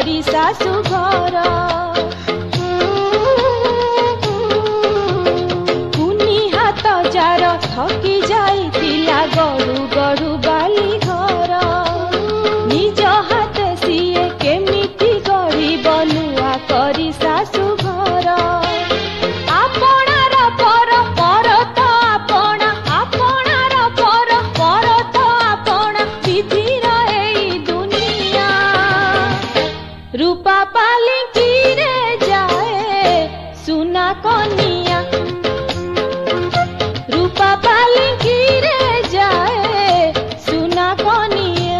करी सासु घर कुनी हाथ जार थकी जाइतिला गड़ू गड़ू बाली घर निज हाथ सीए केमिति गढ़ी बनुआ करी सासु घर आपणार पर पर तो आपणा आपणार पर पर तो आपणा विधिर एई दुनिया रूपा पालिंकी रे जाए सुना कनिया रूपा पालिंकी रे जाए सुना कनिया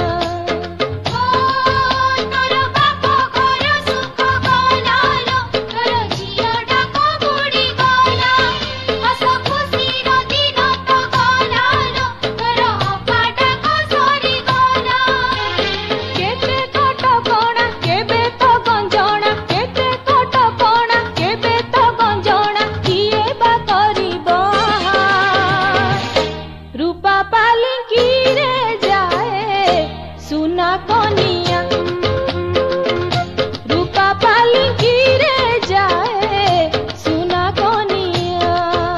तोर बाप घर सुख गलालो तोर झियोटा को बुड़ी गला हस खुशीर दिन तो गलालो तोर अपाटा को सरी गला केते कटकणा केबे तो गंजणा केते कटकणा केबे तो गंजणा किए बा करिबो रूपा पालिंकी रे जाए सुना कनिया रूपा पालिंकी रे जाए सुना कनिया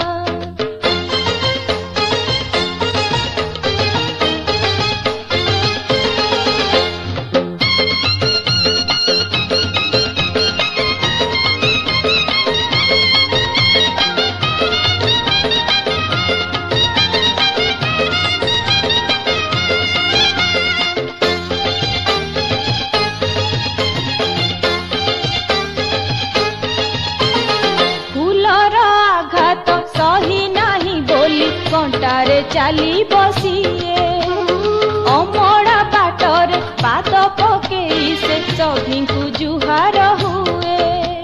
फूलर आघात सही नाही बोली कंटारे चली बसिए अमड़ा बाटर पाद पकेई से सभिंकु जुहार हुए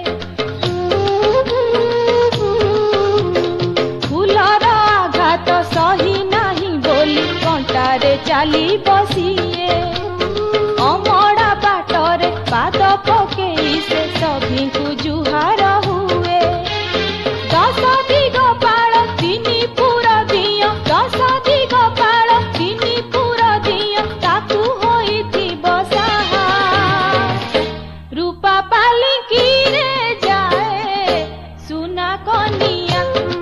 फूलर आघात सही नाही बोली कंटारे चली बसिए अमड़ा बाटर पाद पकेई से सभिंकु जुहार हुए दस दिग पाल तिनी पुर दिय दस दिग पाल तिनी पुर दिय ताकू होइथिब साहा रूपा पालिंकी रे जाए सुना कनिया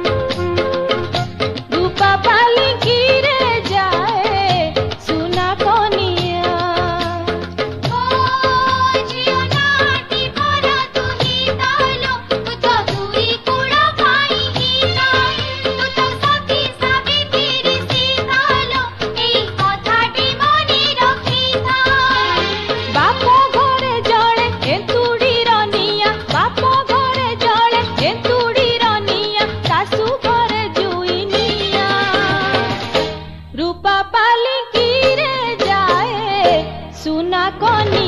रूपा पालिंकी रे जाए सुना कनिया ओ जियो नाटी पर तू ही तालो तू तो दूरी कुड़ा भाई ही तू तो सखी सावित्री सीतालो एई कथाटी मनी रखी था बाप घरे जळे एंतुड़ी रनिया बाप घरे जळे एंतुड़ी रनिया सासु घरे जुइनिया रूपा पालिंकी रे जाए सुना कनिया